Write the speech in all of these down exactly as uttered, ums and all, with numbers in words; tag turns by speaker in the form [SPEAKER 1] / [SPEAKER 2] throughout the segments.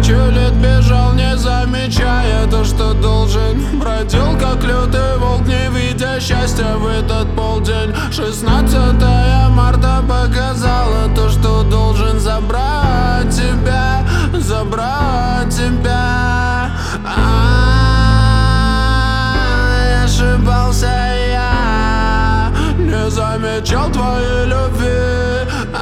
[SPEAKER 1] Тысячу лет бежал, не замечая то, что должен. Бродил как лютый волк, не видя счастья в этот полдень. Шестнадцатое марта показало то, что должен забрать тебя, забрать тебя. А-а-а, ошибался я, не замечал твоей любви.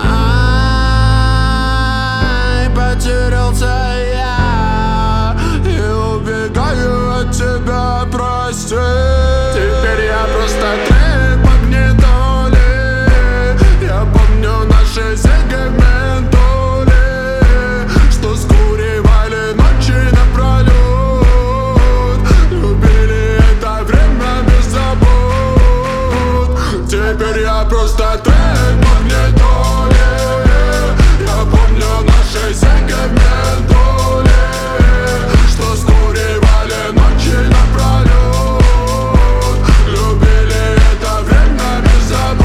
[SPEAKER 1] А-а-а, потерялся я и убегаю от тебя, прости. Теперь я просто трек магнитоли. Я помню наши сегменты, что скуривали ночи напролет. Любили это время без забот. Теперь я просто трек магнитоли. Я помню наши сегменты, что скуривали ночи напролет. Любили это время без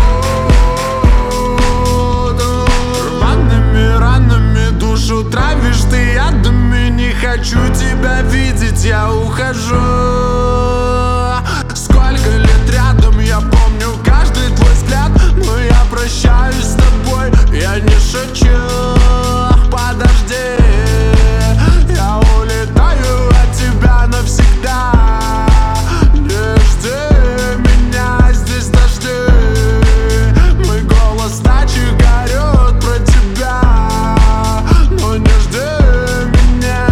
[SPEAKER 1] забот. Рваными ранами душу травишь ты ядами. Не хочу тебя видеть, я ухожу. Сколько лет рядом, я помню каждый твой взгляд. Но я прощаюсь с тобой, я не шучу. Подожди, я улетаю от тебя навсегда. Не жди меня, здесь дожди. Мой голос ночью горет про тебя, но не жди меня.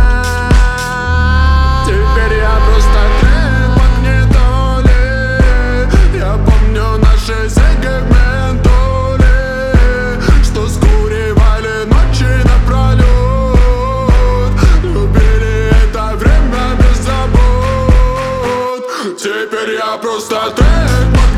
[SPEAKER 1] Теперь я просто трек магнитоли. Я помню наши сегменты, что скуривали ночи напролет. Любили это время без забот. Теперь я просто трек магнитоли.